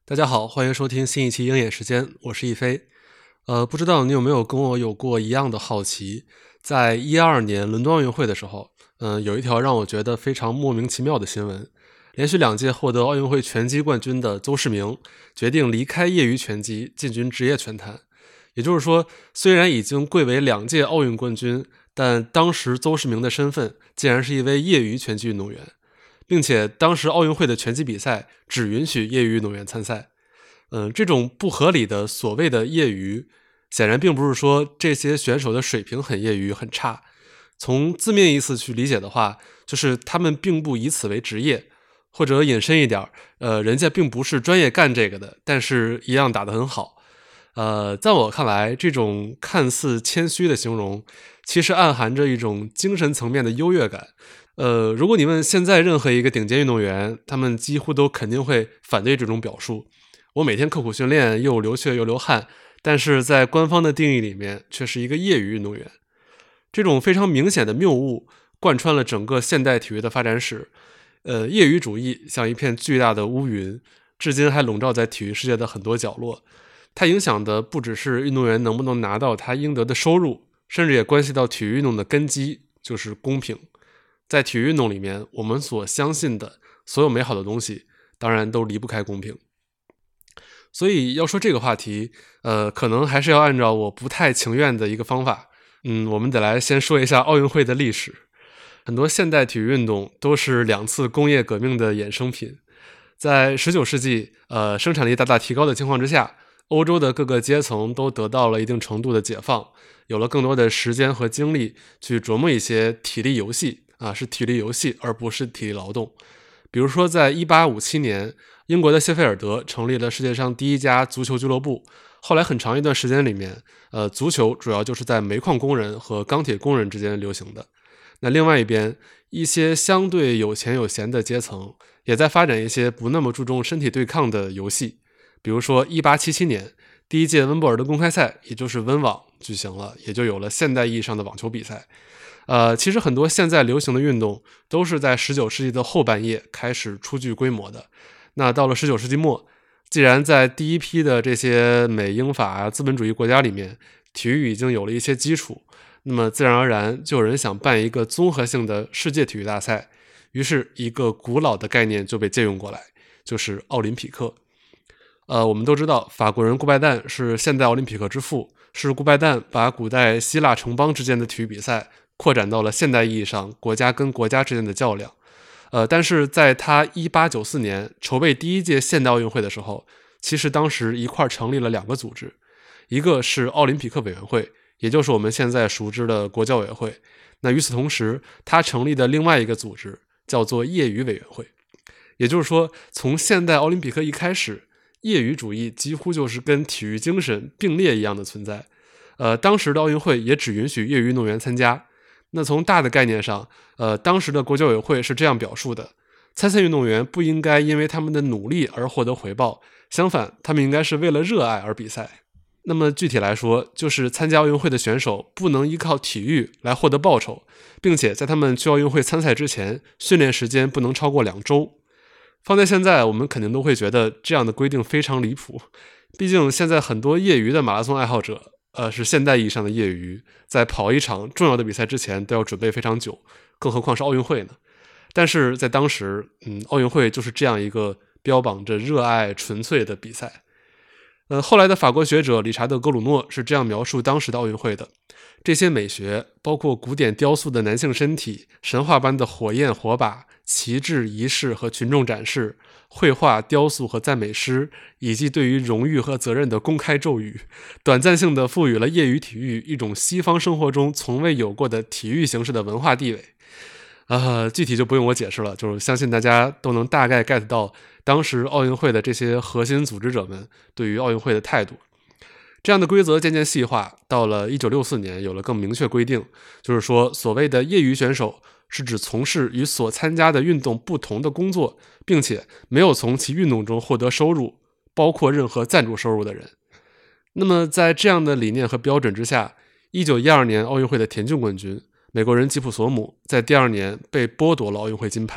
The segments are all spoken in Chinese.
大家好，欢迎收听新一期鹰眼时间，我是一飞。不知道你有没有跟我有过一样的好奇，在2012年伦敦奥运会的时候，有一条让我觉得非常莫名其妙的新闻。连续2届获得奥运会拳击冠军的邹市明决定离开业余拳击，进军职业拳坛。也就是说，虽然已经贵为2届奥运冠军，但当时邹市明的身份竟然是一位业余拳击运动员，并且当时奥运会的拳击比赛只允许业余运动员参赛。这种不合理的所谓的业余，显然并不是说这些选手的水平很业余很差。从字面意思去理解的话，就是他们并不以此为职业，或者引申一点，人家并不是专业干这个的，但是一样打得很好。在我看来，这种看似谦虚的形容，其实暗含着一种精神层面的优越感。如果你问现在任何一个顶尖运动员，他们几乎都肯定会反对这种表述。我每天刻苦训练，又流血又流汗，但是在官方的定义里面却是一个业余运动员。这种非常明显的谬误贯穿了整个现代体育的发展史。业余主义像一片巨大的乌云，至今还笼罩在体育世界的很多角落。它影响的不只是运动员能不能拿到他应得的收入，甚至也关系到体育运动的根基，就是公平。在体育运动里面，我们所相信的所有美好的东西，当然都离不开公平。所以要说这个话题，可能还是要按照我不太情愿的一个方法。我们得来先说一下奥运会的历史。很多现代体育运动都是2次工业革命的衍生品。在19世纪，生产力大大提高的情况之下，欧洲的各个阶层都得到了一定程度的解放，有了更多的时间和精力去琢磨一些体力游戏，是体力游戏而不是体力劳动。比如说在1857年，英国的谢菲尔德成立了世界上第一家足球俱乐部。后来很长一段时间里面，足球主要就是在煤矿工人和钢铁工人之间流行的。那另外一边，一些相对有钱有闲的阶层也在发展一些不那么注重身体对抗的游戏。比如说1877年，第一届温布尔的公开赛，也就是温网举行了，也就有了现代意义上的网球比赛。其实很多现在流行的运动都是在19世纪的后半叶开始初具规模的。那到了19世纪末，既然在第一批的这些美英法资本主义国家里面，体育已经有了一些基础，那么自然而然就有人想办一个综合性的世界体育大赛。于是一个古老的概念就被借用过来，就是奥林匹克。我们都知道法国人顾拜旦是现代奥林匹克之父，是顾拜旦把古代希腊城邦之间的体育比赛扩展到了现代意义上国家跟国家之间的较量。但是在他1894年筹备第一届现代奥运会的时候，其实当时一块成立了2个组织，一个是奥林匹克委员会，也就是我们现在熟知的国教委员会。那与此同时，他成立的另外一个组织叫做业余委员会。也就是说，从现代奥林匹克一开始，业余主义几乎就是跟体育精神并列一样的存在。当时的奥运会也只允许业余运动员参加。那从大的概念上，当时的国教委员会是这样表述的：参赛运动员不应该因为他们的努力而获得回报，相反，他们应该是为了热爱而比赛。那么具体来说，就是参加奥运会的选手不能依靠体育来获得报酬，并且在他们去奥运会参赛之前，训练时间不能超过2周。放在现在，我们肯定都会觉得这样的规定非常离谱。毕竟现在很多业余的马拉松爱好者，是现代意义上的业余，在跑一场重要的比赛之前都要准备非常久，更何况是奥运会呢？但是在当时，奥运会就是这样一个标榜着热爱纯粹的比赛。后来的法国学者理查德·格鲁诺是这样描述当时的奥运会的：这些美学，包括古典雕塑的男性身体、神话般的火焰火把、旗帜仪式和群众展示、绘画、雕塑和赞美诗，以及对于荣誉和责任的公开咒语，短暂性地赋予了业余体育一种西方生活中从未有过的体育形式的文化地位。具体就不用我解释了，就是相信大家都能大概 get 到当时奥运会的这些核心组织者们对于奥运会的态度。这样的规则渐渐细化，到了1964年有了更明确规定，就是说所谓的业余选手是指从事与所参加的运动不同的工作，并且没有从其运动中获得收入，包括任何赞助收入的人。那么在这样的理念和标准之下，1912年奥运会的田径冠军美国人吉普索姆在第2年被剥夺了奥运会金牌，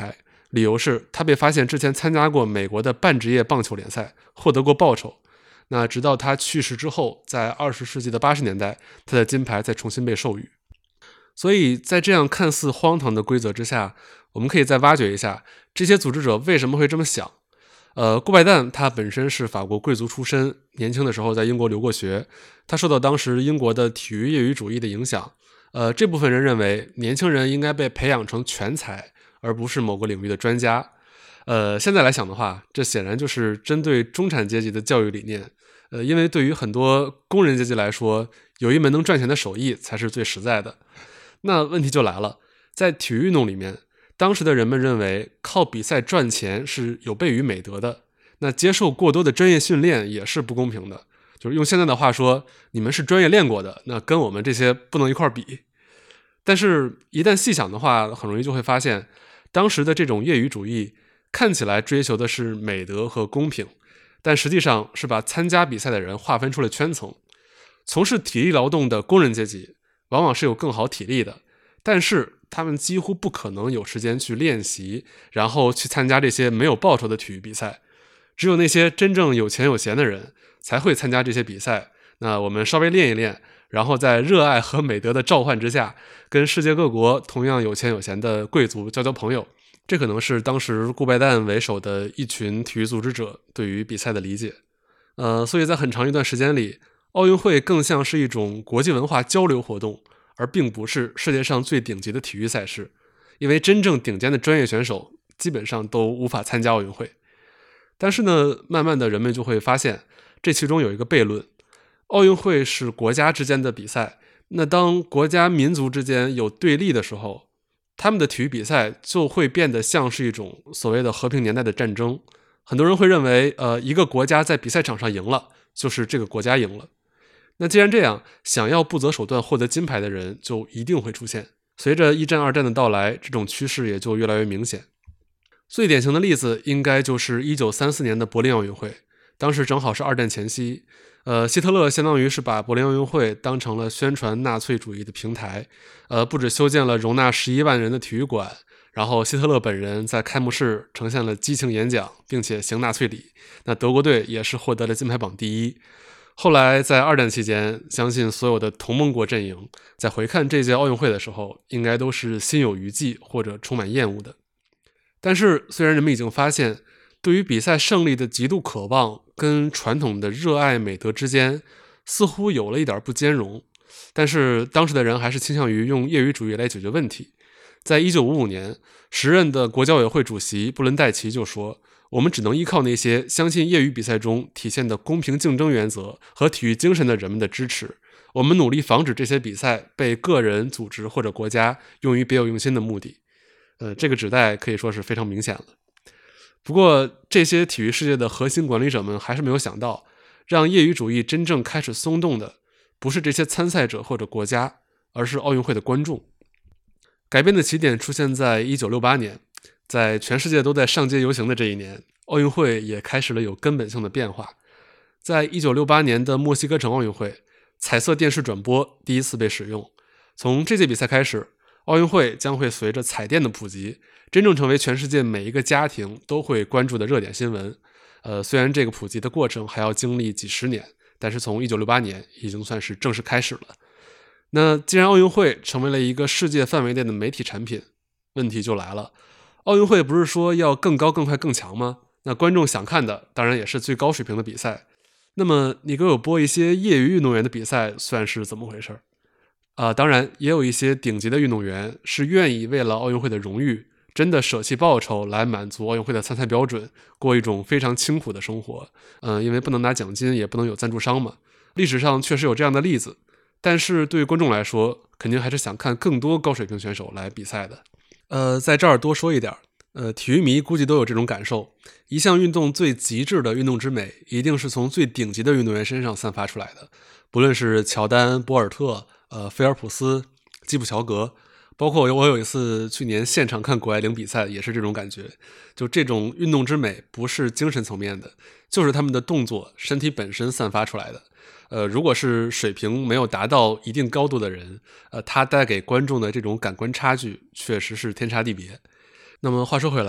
理由是他被发现之前参加过美国的半职业棒球联赛，获得过报酬。那直到他去世之后，在20世纪的80年代，他的金牌才重新被授予。所以在这样看似荒唐的规则之下，我们可以再挖掘一下这些组织者为什么会这么想。顾拜旦他本身是法国贵族出身，年轻的时候在英国留过学，他受到当时英国的体育业余主义的影响。这部分人认为年轻人应该被培养成全才，而不是某个领域的专家。现在来想的话，这显然就是针对中产阶级的教育理念。因为对于很多工人阶级来说，有一门能赚钱的手艺才是最实在的。那问题就来了，在体育运动里面，当时的人们认为靠比赛赚钱是有悖于美德的，那接受过多的专业训练也是不公平的。就是用现在的话说，你们是专业练过的，那跟我们这些不能一块比。但是一旦细想的话，很容易就会发现，当时的这种业余主义看起来追求的是美德和公平，但实际上是把参加比赛的人划分出了圈层。从事体力劳动的工人阶级往往是有更好体力的，但是他们几乎不可能有时间去练习，然后去参加这些没有报酬的体育比赛。只有那些真正有钱有闲的人才会参加这些比赛。那我们稍微练一练，然后在热爱和美德的召唤之下，跟世界各国同样有钱有闲的贵族交朋友。这可能是当时顾拜旦为首的一群体育组织者对于比赛的理解。所以在很长一段时间里，奥运会更像是一种国际文化交流活动，而并不是世界上最顶级的体育赛事。因为真正顶尖的专业选手基本上都无法参加奥运会。但是呢，慢慢的人们就会发现，这其中有一个悖论：奥运会是国家之间的比赛，那当国家民族之间有对立的时候，他们的体育比赛就会变得像是一种所谓的和平年代的战争。很多人会认为，一个国家在比赛场上赢了，就是这个国家赢了。那既然这样，想要不择手段获得金牌的人就一定会出现。随着一战、二战的到来，这种趋势也就越来越明显。最典型的例子应该就是1934年的柏林奥运会，当时正好是二战前夕。希特勒相当于是把柏林奥运会当成了宣传纳粹主义的平台，不止修建了容纳11万人的体育馆，然后希特勒本人在开幕式呈现了激情演讲，并且行纳粹礼。那德国队也是获得了金牌榜第一。后来在二战期间，相信所有的同盟国阵营在回看这届奥运会的时候，应该都是心有余悸或者充满厌恶的。但是虽然人们已经发现，对于比赛胜利的极度渴望跟传统的热爱美德之间似乎有了一点不兼容，但是当时的人还是倾向于用业余主义来解决问题。在1955年，时任的国际奥委会主席布伦戴奇就说，我们只能依靠那些相信业余比赛中体现的公平竞争原则和体育精神的人们的支持。我们努力防止这些比赛被个人、组织或者国家用于别有用心的目的。这个指代可以说是非常明显了。不过这些体育世界的核心管理者们还是没有想到，让业余主义真正开始松动的不是这些参赛者或者国家，而是奥运会的观众。改变的起点出现在1968年，在全世界都在上街游行的这一年，奥运会也开始了有根本性的变化。在1968年的墨西哥城奥运会，彩色电视转播第一次被使用。从这届比赛开始，奥运会将会随着彩电的普及，真正成为全世界每一个家庭都会关注的热点新闻。虽然这个普及的过程还要经历几十年，但是从1968年已经算是正式开始了。那既然奥运会成为了一个世界范围内的媒体产品，问题就来了，奥运会不是说要更高、更快、更强吗？那观众想看的当然也是最高水平的比赛。那么你给我播一些业余运动员的比赛算是怎么回事？当然也有一些顶级的运动员是愿意为了奥运会的荣誉，真的舍弃报酬来满足奥运会的参赛标准，过一种非常清苦的生活。因为不能拿奖金，也不能有赞助商嘛。历史上确实有这样的例子，但是对于观众来说，肯定还是想看更多高水平选手来比赛的。在这儿多说一点，体育迷估计都有这种感受，一项运动最极致的运动之美，一定是从最顶级的运动员身上散发出来的。不论是乔丹、博尔特、菲尔普斯、基普乔格，包括我有一次去年现场看谷爱凌比赛，也是这种感觉。就这种运动之美不是精神层面的，就是他们的动作身体本身散发出来的。如果是水平没有达到一定高度的人，他带给观众的这种感官差距确实是天差地别。那么话说回来，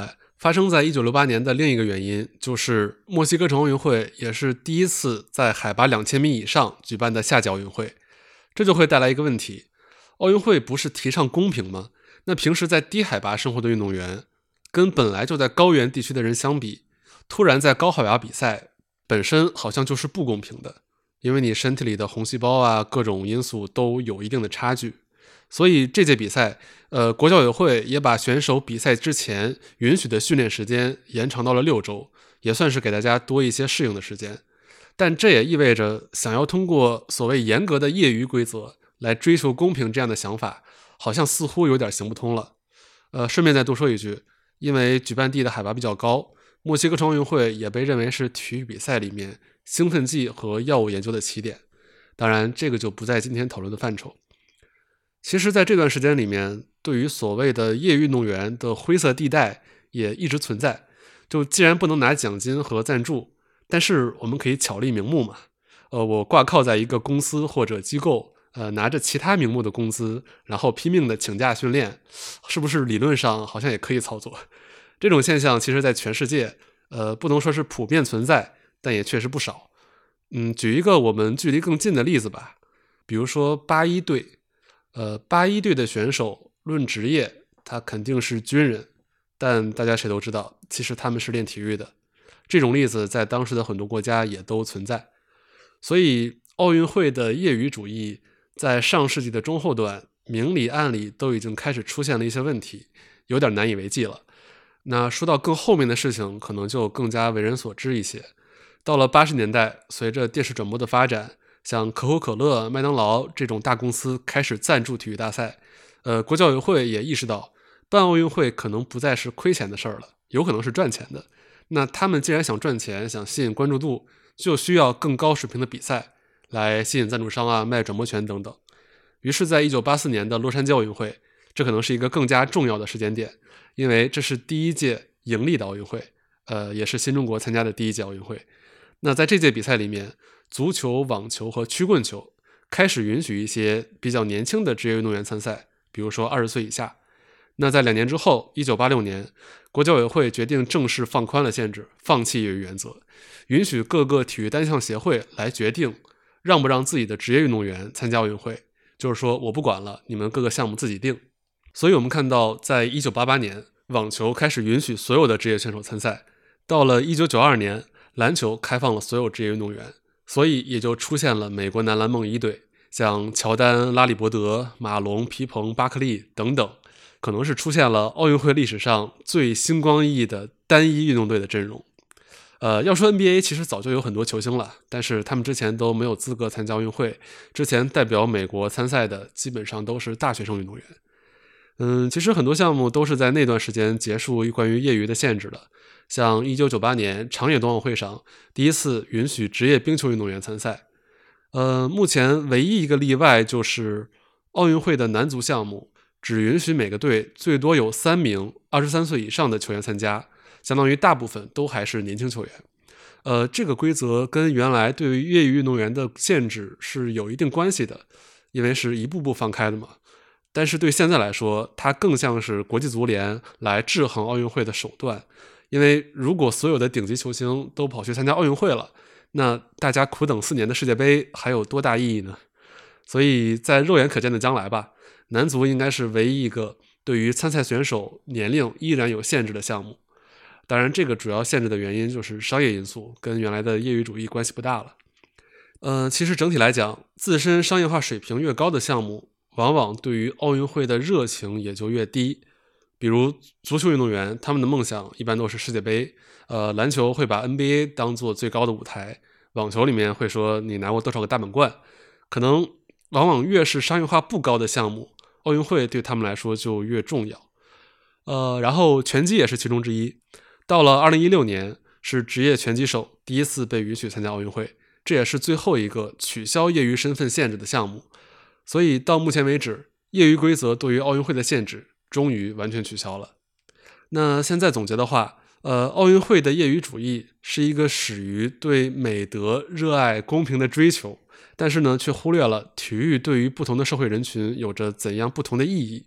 发生在1968年的另一个原因，就是墨西哥城奥运会也是第一次在海拔2000米以上举办的夏季奥运会。这就会带来一个问题，奥运会不是提倡公平吗？那平时在低海拔生活的运动员，跟本来就在高原地区的人相比，突然在高海拔比赛，本身好像就是不公平的，因为你身体里的红细胞啊，各种因素都有一定的差距。所以这届比赛，国际奥委会也把选手比赛之前允许的训练时间延长到了6周，也算是给大家多一些适应的时间。但这也意味着，想要通过所谓严格的业余规则来追求公平这样的想法，好像似乎有点行不通了。顺便再多说一句，因为举办地的海拔比较高，墨西哥城奥运会也被认为是体育比赛里面兴奋剂和药物研究的起点。当然，这个就不在今天讨论的范畴。其实在这段时间里面，对于所谓的业余运动员的灰色地带也一直存在。就既然不能拿奖金和赞助，但是我们可以巧立名目嘛。我挂靠在一个公司或者机构，拿着其他名目的工资，然后拼命的请假训练，是不是理论上好像也可以操作？这种现象其实在全世界，不能说是普遍存在，但也确实不少。举一个我们距离更近的例子吧，比如说81队。81队的选手论职业，他肯定是军人，但大家谁都知道，其实他们是练体育的。这种例子在当时的很多国家也都存在。所以奥运会的业余主义在上世纪的中后段，明里暗里都已经开始出现了一些问题，有点难以为继了。那说到更后面的事情，可能就更加为人所知一些。到了80年代，随着电视转播的发展，像可口可乐、麦当劳这种大公司开始赞助体育大赛，国际奥委会也意识到办奥运会可能不再是亏钱的事儿了，有可能是赚钱的。那他们既然想赚钱，想吸引关注度，就需要更高水平的比赛来吸引赞助商啊、卖转播权等等。于是在1984年的洛杉矶奥运会，这可能是一个更加重要的时间点，因为这是第一届盈利的奥运会，也是新中国参加的第一届奥运会。那在这届比赛里面，足球、网球和曲棍球开始允许一些比较年轻的职业运动员参赛，比如说20岁以下。那在2年之后，1986年，国际奥委会决定正式放宽了限制，放弃业余原则，允许各个体育单项协会来决定让不让自己的职业运动员参加奥运会，就是说我不管了，你们各个项目自己定。所以我们看到，在1988年，网球开始允许所有的职业选手参赛，到了1992年，篮球开放了所有职业运动员，所以也就出现了美国男篮梦一队，像乔丹、拉里伯德、马龙、皮蓬、巴克利等等，可能是出现了奥运会历史上最星光熠熠的单一运动队的阵容。要说 NBA 其实早就有很多球星了，但是他们之前都没有资格参加奥运会，之前代表美国参赛的基本上都是大学生运动员。其实很多项目都是在那段时间结束关于业余的限制的，像1998年长野冬奥会上第一次允许职业冰球运动员参赛。目前唯一一个例外就是奥运会的男足项目只允许每个队最多有3名23岁以上的球员参加，相当于大部分都还是年轻球员。这个规则跟原来对于业余运动员的限制是有一定关系的，因为是一步步放开的嘛。但是对现在来说，它更像是国际足联来制衡奥运会的手段，因为如果所有的顶级球星都跑去参加奥运会了，那大家苦等4年的世界杯还有多大意义呢？所以在肉眼可见的将来吧，男足应该是唯一一个对于参赛选手年龄依然有限制的项目。当然这个主要限制的原因就是商业因素，跟原来的业余主义关系不大了。其实整体来讲，自身商业化水平越高的项目，往往对于奥运会的热情也就越低。比如足球运动员，他们的梦想一般都是世界杯，篮球会把 NBA 当做最高的舞台，网球里面会说你拿过多少个大满贯，可能往往越是商业化不高的项目，奥运会对他们来说就越重要。然后拳击也是其中之一，到了2016年，是职业拳击手第一次被允许参加奥运会，这也是最后一个取消业余身份限制的项目。所以到目前为止，业余规则对于奥运会的限制终于完全取消了。那现在总结的话，奥运会的业余主义是一个始于对美德、热爱、公平的追求，但是呢，却忽略了体育对于不同的社会人群有着怎样不同的意义，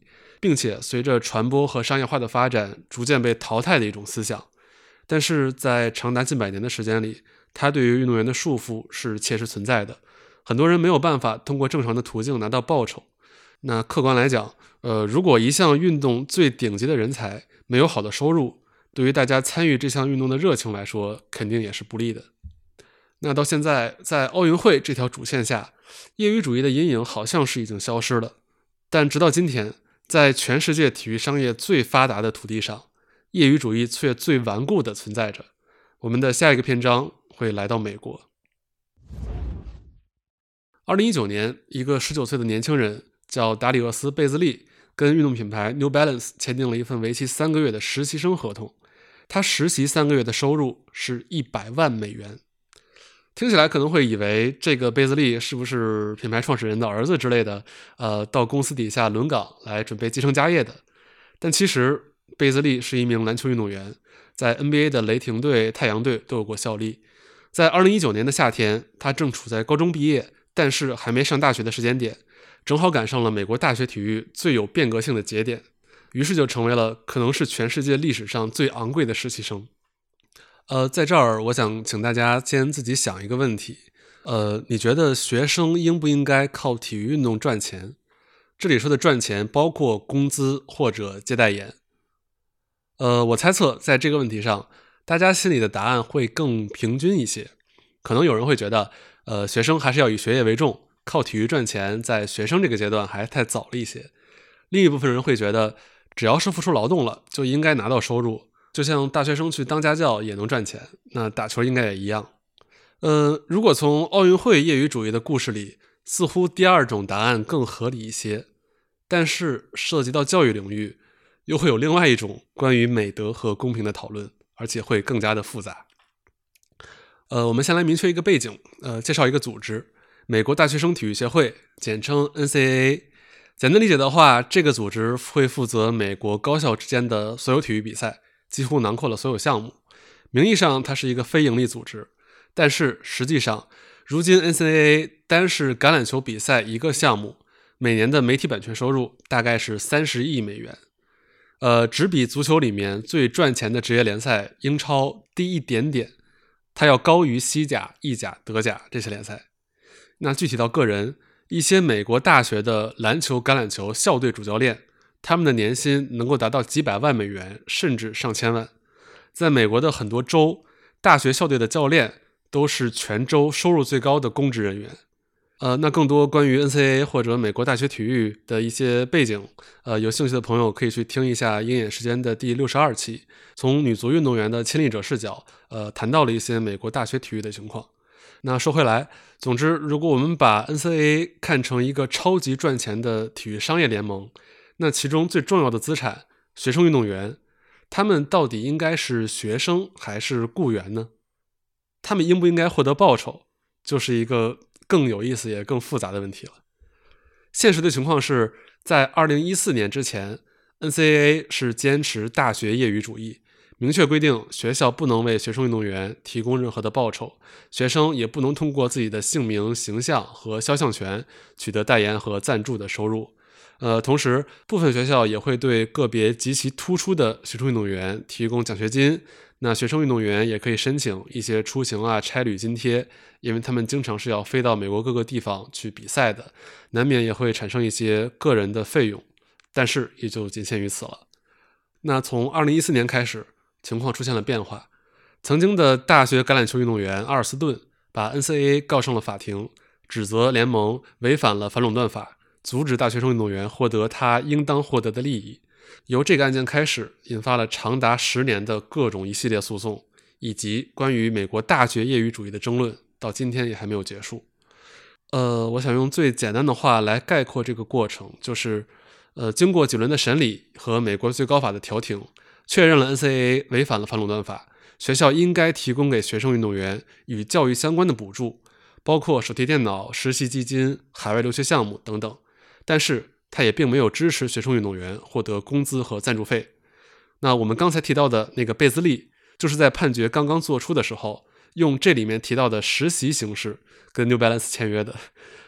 并且随着传播和商业化的发展逐渐被淘汰的一种思想。但是在长达近100年的时间里，它对于运动员的束缚是切实存在的，很多人没有办法通过正常的途径拿到报酬。那客观来讲，如果一项运动最顶级的人才没有好的收入，对于大家参与这项运动的热情来说，肯定也是不利的。那到现在，在奥运会这条主线下，业余主义的阴影好像是已经消失了，但直到今天，在全世界体育商业最发达的土地上，业余主义却最顽固地存在着。我们的下一个篇章会来到美国。2019年，一个19岁的年轻人叫达里厄斯·贝兹利，跟运动品牌 New Balance 签订了一份为期3个月的实习生合同。他实习3个月的收入是100万美元。听起来可能会以为这个贝兹利是不是品牌创始人的儿子之类的，到公司底下轮岗来准备继承家业的。但其实贝兹利是一名篮球运动员，在 NBA 的雷霆队、太阳队都有过效力。在2019年的夏天，他正处在高中毕业，但是还没上大学的时间点，正好赶上了美国大学体育最有变革性的节点，于是就成为了可能是全世界历史上最昂贵的实习生。在这儿我想请大家先自己想一个问题，你觉得学生应不应该靠体育运动赚钱？这里说的赚钱包括工资或者接代言。我猜测在这个问题上，大家心里的答案会更平均一些。可能有人会觉得，学生还是要以学业为重，靠体育赚钱在学生这个阶段还太早了一些。另一部分人会觉得，只要是付出劳动了，就应该拿到收入。就像大学生去当家教也能赚钱，那打球应该也一样。如果从奥运会业余主义的故事里，似乎第二种答案更合理一些，但是涉及到教育领域，又会有另外一种关于美德和公平的讨论，而且会更加的复杂。我们先来明确一个背景，介绍一个组织，美国大学生体育协会，简称 NCAA。简单理解的话，这个组织会负责美国高校之间的所有体育比赛，几乎囊括了所有项目。名义上它是一个非营利组织，但是实际上，如今 NCAA 单是橄榄球比赛一个项目，每年的媒体版权收入大概是30亿美元。只比足球里面最赚钱的职业联赛英超低一点点，它要高于西甲、意甲、德甲这些联赛。那具体到个人，一些美国大学的篮球、橄榄球校队主教练，他们的年薪能够达到几百万美元，甚至上千万。在美国的很多州，大学校队的教练都是全州收入最高的公职人员。那更多关于 NCAA 或者美国大学体育的一些背景，有兴趣的朋友可以去听一下鹰眼时间的第62期，从女足运动员的亲历者视角，谈到了一些美国大学体育的情况。那说回来，总之，如果我们把 NCAA 看成一个超级赚钱的体育商业联盟，那其中最重要的资产，学生运动员，他们到底应该是学生还是雇员呢？他们应不应该获得报酬，就是一个更有意思也更复杂的问题了。现实的情况是，在2014年之前， NCAA 是坚持大学业余主义，明确规定学校不能为学生运动员提供任何的报酬，学生也不能通过自己的姓名、形象和肖像权取得代言和赞助的收入。同时部分学校也会对个别极其突出的学生运动员提供奖学金，那学生运动员也可以申请一些出行差旅津贴，因为他们经常是要飞到美国各个地方去比赛的，难免也会产生一些个人的费用，但是也就仅限于此了。那从2014年开始，情况出现了变化，曾经的大学橄榄球运动员阿尔斯顿把 NCAA 告上了法庭，指责联盟违反了反垄断法，阻止大学生运动员获得他应当获得的利益。由这个案件开始，引发了长达10年的各种一系列诉讼，以及关于美国大学业余主义的争论，到今天也还没有结束。我想用最简单的话来概括这个过程，就是经过几轮的审理和美国最高法的调停，确认了 NCAA 违反了反垄断法，学校应该提供给学生运动员与教育相关的补助，包括手提电脑、实习基金、海外留学项目等等，但是他也并没有支持学生运动员获得工资和赞助费。那我们刚才提到的那个贝兹利，就是在判决刚刚做出的时候，用这里面提到的实习形式跟 New Balance 签约的。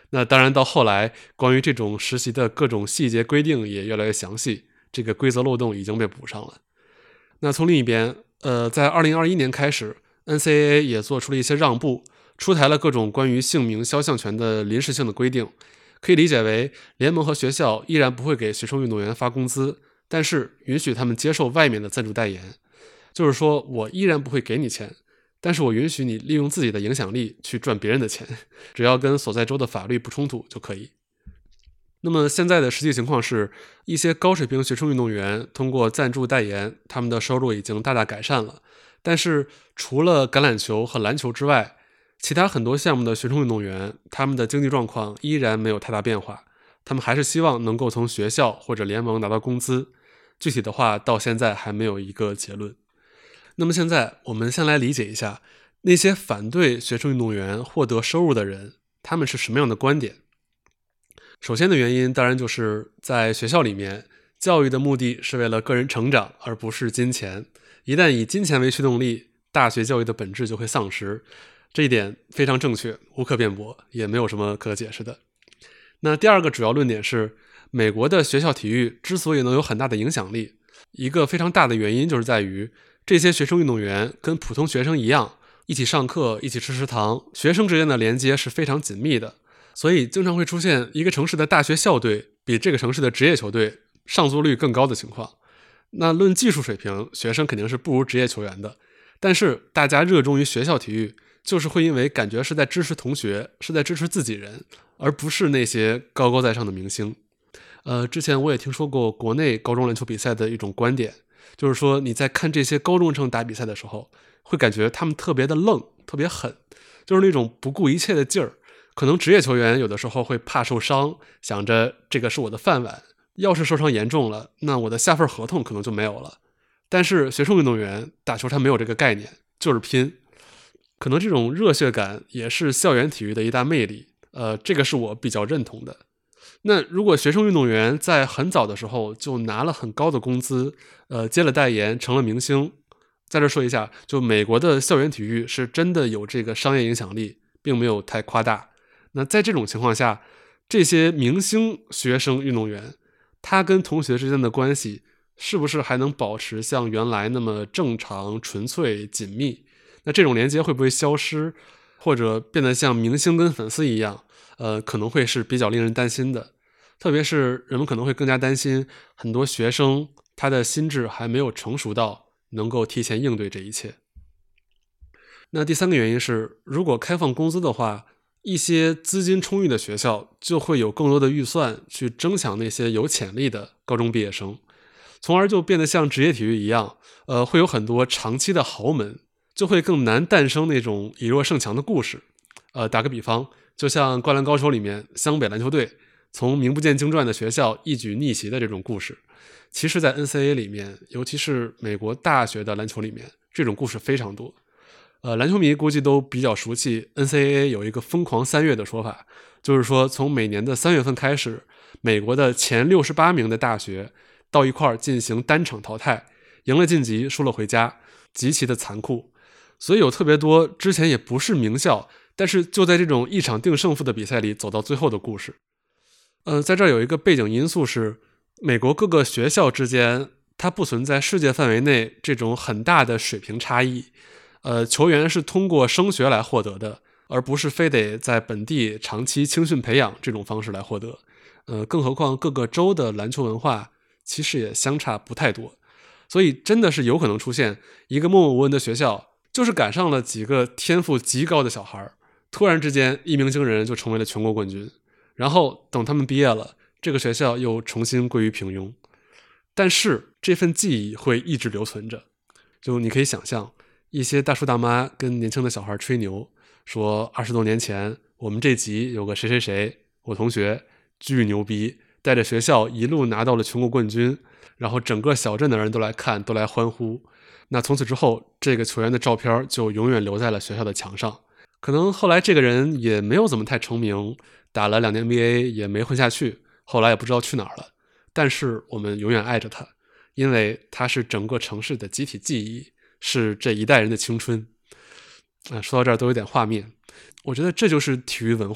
那当然到后来关于这种实习的各种细节规定也越来越详细，这个规则漏洞已经被补上了。那从另一边在2021年开始， NCAA 也做出了一些让步，出台了各种关于姓名肖像权的临时性的规定，可以理解为联盟和学校依然不会给学生运动员发工资，但是允许他们接受外面的赞助代言。就是说我依然不会给你钱，但是我允许你利用自己的影响力去赚别人的钱，只要跟所在州的法律不冲突就可以。那么现在的实际情况是，一些高水平学生运动员通过赞助代言，他们的收入已经大大改善了。但是除了橄榄球和篮球之外，其他很多项目的学生运动员，他们的经济状况依然没有太大变化，他们还是希望能够从学校或者联盟拿到工资，具体的话到现在还没有一个结论。那么现在我们先来理解一下那些反对学生运动员获得收入的人，他们是什么样的观点。首先的原因当然就是在学校里面，教育的目的是为了个人成长，而不是金钱。一旦以金钱为驱动力，大学教育的本质就会丧失。这一点非常正确，无可辩驳，也没有什么可解释的。那第二个主要论点是，美国的学校体育之所以能有很大的影响力，一个非常大的原因就是在于这些学生运动员跟普通学生一样，一起上课，一起吃食堂，学生之间的连接是非常紧密的，所以经常会出现一个城市的大学校队比这个城市的职业球队上座率更高的情况。那论技术水平，学生肯定是不如职业球员的，但是大家热衷于学校体育，就是会因为感觉是在支持同学，是在支持自己人，而不是那些高高在上的明星。之前我也听说过国内高中篮球比赛的一种观点，就是说你在看这些高中生打比赛的时候，会感觉他们特别的愣，特别狠，就是那种不顾一切的劲儿。可能职业球员有的时候会怕受伤，想着这个是我的饭碗，要是受伤严重了，那我的下份合同可能就没有了。但是学生运动员打球他没有这个概念，就是拼。可能这种热血感也是校园体育的一大魅力，这个是我比较认同的。那如果学生运动员在很早的时候就拿了很高的工资，接了代言，成了明星，在这说一下，就美国的校园体育是真的有这个商业影响力，并没有太夸大。那在这种情况下，这些明星学生运动员，他跟同学之间的关系是不是还能保持像原来那么正常、纯粹、紧密？那这种连接会不会消失，或者变得像明星跟粉丝一样？可能会是比较令人担心的。特别是人们可能会更加担心很多学生他的心智还没有成熟到能够提前应对这一切。那第三个原因是，如果开放工资的话，一些资金充裕的学校就会有更多的预算去争抢那些有潜力的高中毕业生，从而就变得像职业体育一样，会有很多长期的豪门，就会更难诞生那种以弱胜强的故事。打个比方，就像《灌篮高手》里面湘北篮球队从名不见经传的学校一举逆袭的这种故事，其实在 NCAA 里面，尤其是美国大学的篮球里面，这种故事非常多。篮球迷估计都比较熟悉 NCAA 有一个疯狂3月的说法，就是说从每年的3月份开始，美国的前68名的大学到一块进行单场淘汰，赢了晋级，输了回家，极其的残酷。所以有特别多之前也不是名校，但是就在这种一场定胜负的比赛里走到最后的故事。在这儿有一个背景因素是，美国各个学校之间它不存在世界范围内这种很大的水平差异，球员是通过升学来获得的，而不是非得在本地长期青训培养这种方式来获得。更何况各个州的篮球文化其实也相差不太多，所以真的是有可能出现一个默默无闻的学校，就是赶上了几个天赋极高的小孩，突然之间一鸣惊人就成为了全国冠军，然后等他们毕业了，这个学校又重新归于平庸。但是这份记忆会一直留存着，就你可以想象一些大叔大妈跟年轻的小孩吹牛，说20多年前我们这级有个谁谁谁，我同学巨牛逼，带着学校一路拿到了全国冠军，然后整个小镇的人都来看，都来欢呼。那从此之后，这个球员的照片就永远留在了学校的墙上。可能后来这个人也没有怎么太成名，打了2年 NBA 也没混下去，后来也不知道去哪儿了。但是我们永远爱着他，因为他是整个城市的集体记忆，是这一代人的青春。说到这儿都有点画面。我觉得这就是体育文化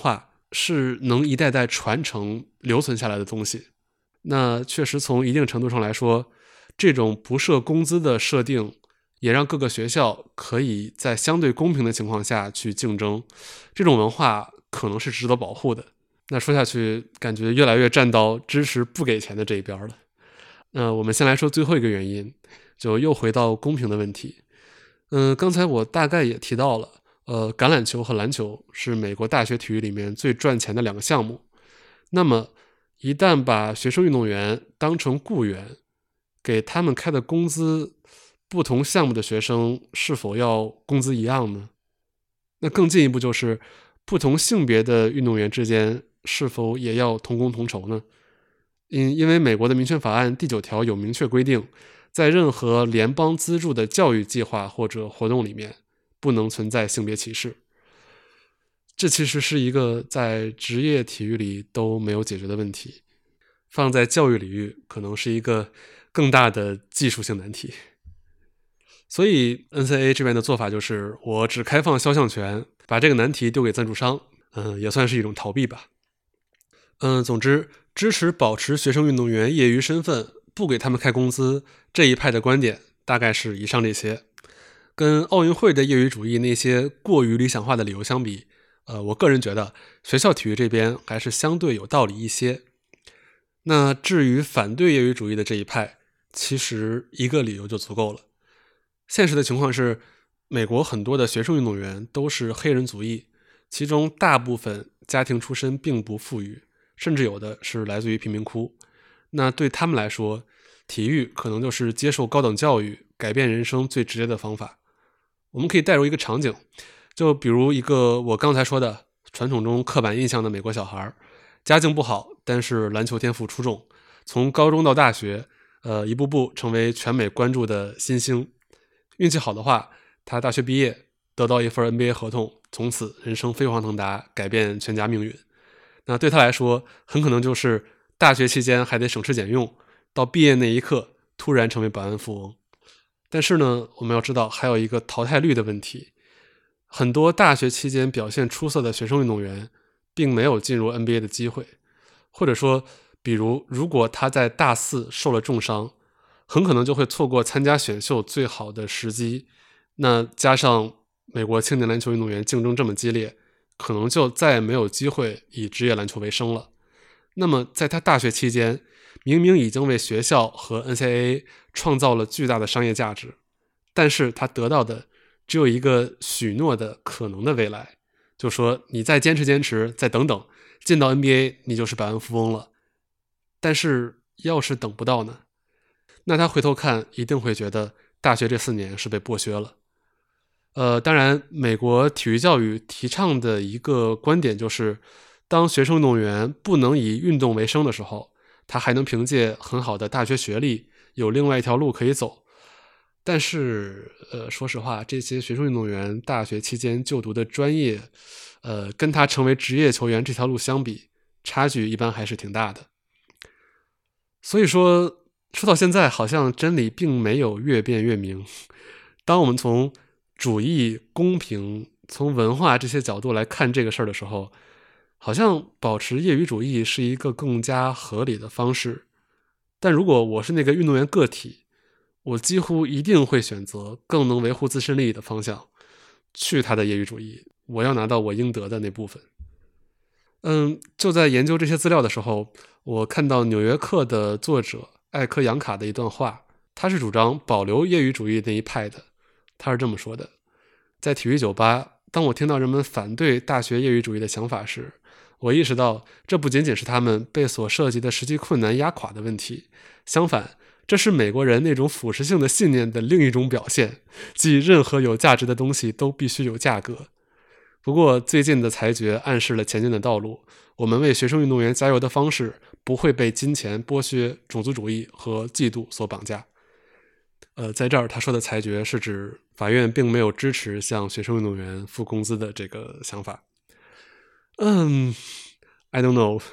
是能一代代传承留存下来的东西。那确实从一定程度上来说，这种不设工资的设定也让各个学校可以在相对公平的情况下去竞争，这种文化可能是值得保护的。那说下去感觉越来越站到支持不给钱的这一边了。我们先来说最后一个原因，就又回到公平的问题。刚才我大概也提到了，橄榄球和篮球是美国大学体育里面最赚钱的两个项目。那么一旦把学生运动员当成雇员，给他们开的工资，不同项目的学生是否要工资一样呢？那更进一步就是不同性别的运动员之间是否也要同工同酬呢？因为美国的民权法案第9条有明确规定，在任何联邦资助的教育计划或者活动里面，不能存在性别歧视。这其实是一个在职业体育里都没有解决的问题，放在教育领域可能是一个更大的技术性难题。所以 NCAA 这边的做法就是我只开放肖像权，把这个难题丢给赞助商，也算是一种逃避吧。总之支持保持学生运动员业余身份，不给他们开工资，这一派的观点大概是以上这些。跟奥运会的业余主义那些过于理想化的理由相比，我个人觉得学校体育这边还是相对有道理一些。那至于反对业余主义的这一派，其实一个理由就足够了。现实的情况是，美国很多的学生运动员都是黑人族裔，其中大部分家庭出身并不富裕，甚至有的是来自于贫民窟。那对他们来说，体育可能就是接受高等教育、改变人生最直接的方法。我们可以带入一个场景，就比如一个我刚才说的传统中刻板印象的美国小孩，家境不好，但是篮球天赋出众，从高中到大学，一步步成为全美关注的新星。运气好的话，他大学毕业得到一份 NBA 合同，从此人生飞黄腾达，改变全家命运。那对他来说，很可能就是大学期间还得省吃俭用，到毕业那一刻突然成为百万富翁。但是呢，我们要知道还有一个淘汰率的问题，很多大学期间表现出色的学生运动员并没有进入 NBA 的机会，或者说比如如果他在大4受了重伤，很可能就会错过参加选秀最好的时机。那加上美国青年篮球运动员竞争这么激烈，可能就再也没有机会以职业篮球为生了。那么在他大学期间，明明已经为学校和 NCAA 创造了巨大的商业价值，但是他得到的只有一个许诺的可能的未来，就说你再坚持坚持，再等等，进到 NBA 你就是百万富翁了。但是要是等不到呢？那他回头看一定会觉得大学这4年是被剥削了。当然美国体育教育提倡的一个观点就是，当学生运动员不能以运动为生的时候，他还能凭借很好的大学学历有另外一条路可以走。但是说实话，这些学生运动员大学期间就读的专业跟他成为职业球员这条路相比，差距一般还是挺大的。所以说到现在，好像真理并没有越辩越明。当我们从主义、公平、从文化这些角度来看这个事儿的时候，好像保持业余主义是一个更加合理的方式。但如果我是那个运动员个体，我几乎一定会选择更能维护自身利益的方向，去他的业余主义，我要拿到我应得的那部分。就在研究这些资料的时候，我看到《纽约客》的作者艾科杨卡的一段话，他是主张保留业余主义那一派的。他是这么说的：在体育酒吧，当我听到人们反对大学业余主义的想法时，我意识到这不仅仅是他们被所涉及的实际困难压垮的问题，相反，这是美国人那种腐蚀性的信念的另一种表现，即任何有价值的东西都必须有价格。不过最近的裁决暗示了前进的道路，我们为学生运动员加油的方式不会被金钱、剥削、种族主义和嫉妒所绑架。在这儿他说的裁决是指法院并没有支持向学生运动员付工资的这个想法。I don't know。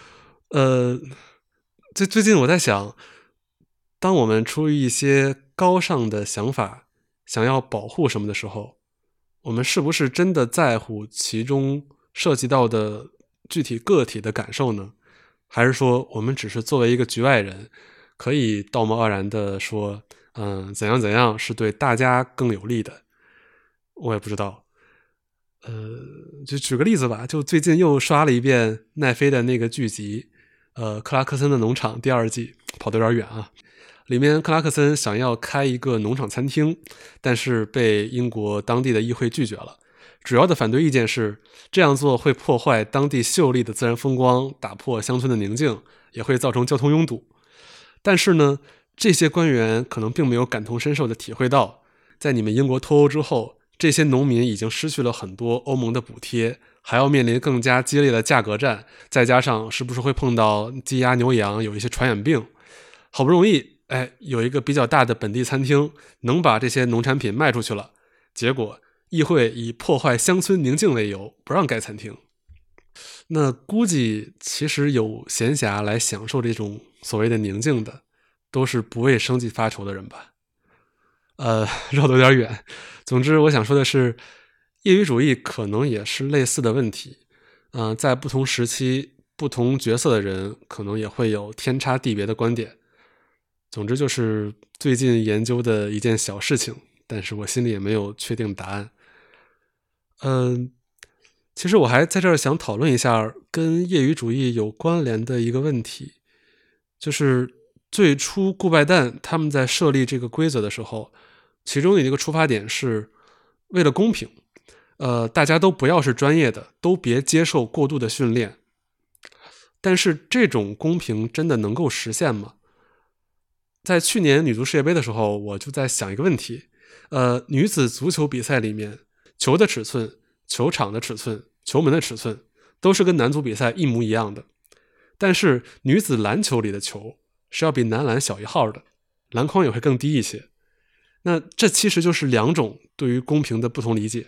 最近我在想，当我们出于一些高尚的想法想要保护什么的时候，我们是不是真的在乎其中涉及到的具体个体的感受呢？还是说我们只是作为一个局外人，可以道貌岸然的说，怎样怎样是对大家更有利的？我也不知道。就举个例子吧，就最近又刷了一遍奈飞的那个剧集，克拉克森的农场第2季，跑得有点远啊。里面克拉克森想要开一个农场餐厅，但是被英国当地的议会拒绝了。主要的反对意见是，这样做会破坏当地秀丽的自然风光，打破乡村的宁静，也会造成交通拥堵。但是呢，这些官员可能并没有感同身受的体会到，在你们英国脱欧之后，这些农民已经失去了很多欧盟的补贴，还要面临更加激烈的价格战，再加上时不时会碰到鸡鸭牛羊有一些传染病，好不容易有一个比较大的本地餐厅能把这些农产品卖出去了，结果议会以破坏乡村宁静为由不让盖餐厅。那估计其实有闲暇来享受这种所谓的宁静的，都是不为生计发愁的人吧。绕得有点远。总之我想说的是，业余主义可能也是类似的问题。在不同时期不同角色的人可能也会有天差地别的观点。总之就是最近研究的一件小事情，但是我心里也没有确定答案。其实我还在这儿想讨论一下跟业余主义有关联的一个问题，就是最初顾拜旦他们在设立这个规则的时候，其中有一个出发点是为了公平，大家都不要是专业的，都别接受过度的训练。但是这种公平真的能够实现吗？在去年女足世界杯的时候，我就在想一个问题，女子足球比赛里面，球的尺寸、球场的尺寸、球门的尺寸都是跟男足比赛一模一样的，但是女子篮球里的球是要比男篮小1号的，篮筐也会更低一些。那这其实就是2种对于公平的不同理解。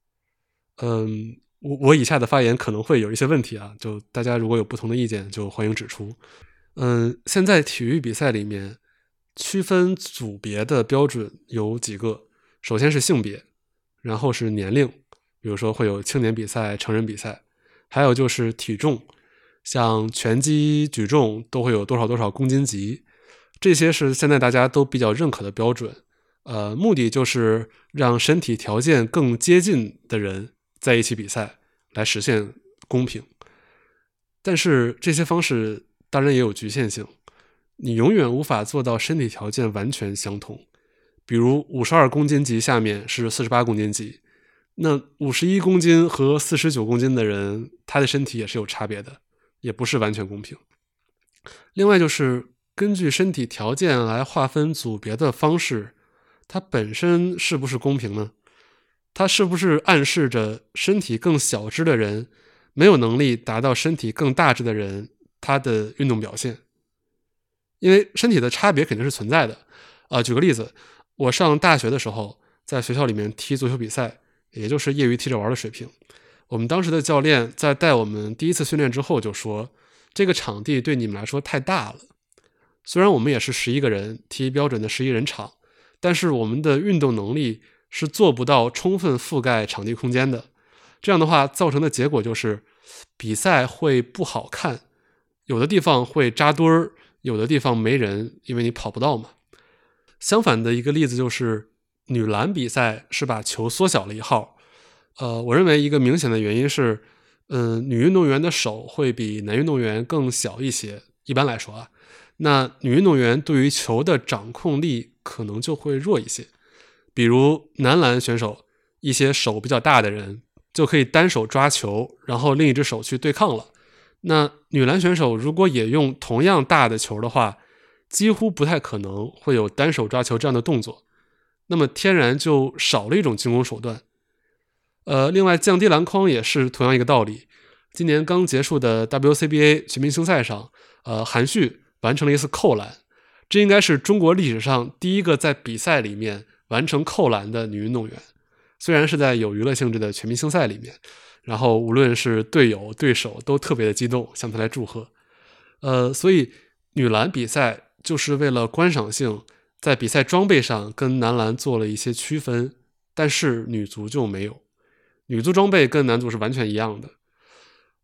我以下的发言可能会有一些问题啊，就大家如果有不同的意见就欢迎指出。现在体育比赛里面区分组别的标准有几个，首先是性别，然后是年龄，比如说会有青年比赛、成人比赛，还有就是体重，像拳击、举重都会有多少多少公斤级，这些是现在大家都比较认可的标准。目的就是让身体条件更接近的人在一起比赛，来实现公平。但是这些方式当然也有局限性，你永远无法做到身体条件完全相同。比如52公斤级下面是48公斤级，那51公斤和49公斤的人，他的身体也是有差别的，也不是完全公平。另外就是根据身体条件来划分组别的方式，它本身是不是公平呢？它是不是暗示着身体更小只的人没有能力达到身体更大只的人他的运动表现？因为身体的差别肯定是存在的。举个例子，我上大学的时候在学校里面踢足球比赛，也就是业余踢着玩的水平。我们当时的教练在带我们第一次训练之后就说，这个场地对你们来说太大了。虽然我们也是11个人踢标准的11人场，但是我们的运动能力是做不到充分覆盖场地空间的。这样的话造成的结果就是比赛会不好看，有的地方会扎堆儿，有的地方没人，因为你跑不到嘛。相反的一个例子就是女篮比赛是把球缩小了1号。我认为一个明显的原因是女运动员的手会比男运动员更小一些，一般来说啊，那女运动员对于球的掌控力可能就会弱一些。比如男篮选手，一些手比较大的人就可以单手抓球，然后另一只手去对抗了。那女篮选手如果也用同样大的球的话，几乎不太可能会有单手抓球这样的动作，那么天然就少了一种进攻手段。另外降低篮筐也是同样一个道理。今年刚结束的 WCBA 全明星赛上，韩旭完成了一次扣篮，这应该是中国历史上第一个在比赛里面完成扣篮的女运动员。虽然是在有娱乐性质的全明星赛里面，然后无论是队友对手都特别的激动，向她来祝贺。所以女篮比赛就是为了观赏性，在比赛装备上跟男篮做了一些区分，但是女足就没有。女足装备跟男足是完全一样的。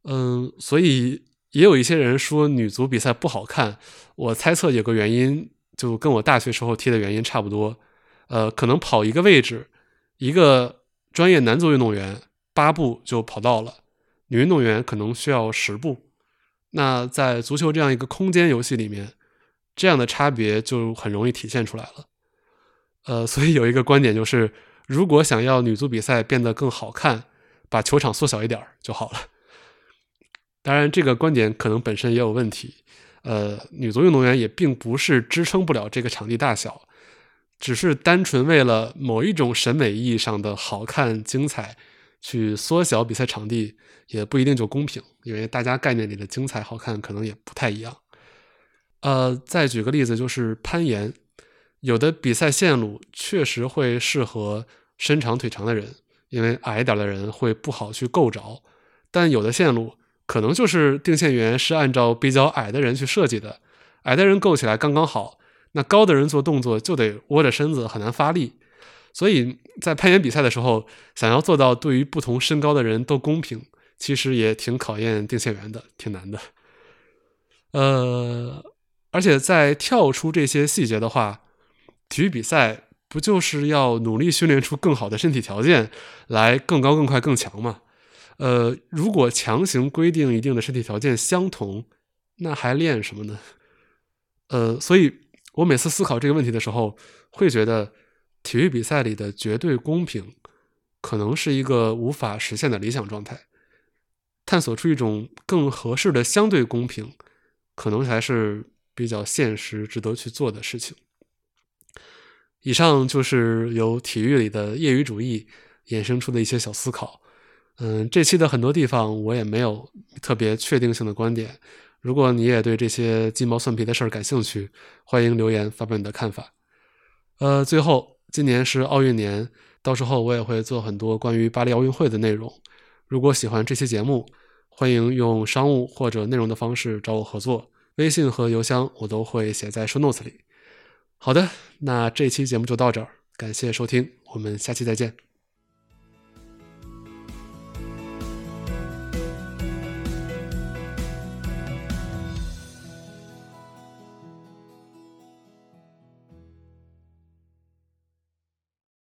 所以也有一些人说女足比赛不好看，我猜测有个原因就跟我大学时候踢的原因差不多，可能跑一个位置，一个专业男足运动员8步就跑到了，女运动员可能需要10步。那在足球这样一个空间游戏里面，这样的差别就很容易体现出来了。所以有一个观点就是，如果想要女足比赛变得更好看，把球场缩小一点就好了。当然，这个观点可能本身也有问题。女足运动员也并不是支撑不了这个场地大小，只是单纯为了某一种审美意义上的好看精彩去缩小比赛场地，也不一定就公平，因为大家概念里的精彩好看可能也不太一样。再举个例子，就是攀岩，有的比赛线路确实会适合身长腿长的人，因为矮一点的人会不好去够着，但有的线路可能就是定线员是按照比较矮的人去设计的，矮的人够起来刚刚好，那高的人做动作就得窝着身子，很难发力。所以在攀岩比赛的时候，想要做到对于不同身高的人都公平，其实也挺考验定线员的，挺难的。而且在跳出这些细节的话，体育比赛不就是要努力训练出更好的身体条件，来更高更快更强吗？如果强行规定一定的身体条件相同，那还练什么呢？所以我每次思考这个问题的时候，会觉得体育比赛里的绝对公平可能是一个无法实现的理想状态，探索出一种更合适的相对公平，可能才是比较现实值得去做的事情。以上就是由体育里的业余主义衍生出的一些小思考。这期的很多地方我也没有特别确定性的观点，如果你也对这些鸡毛蒜皮的事儿感兴趣，欢迎留言发表你的看法。最后，今年是奥运年，到时候我也会做很多关于巴黎奥运会的内容。如果喜欢这期节目，欢迎用商务或者内容的方式找我合作，微信和邮箱我都会写在 show notes 里。好的，那这期节目就到这儿，感谢收听，我们下期再见。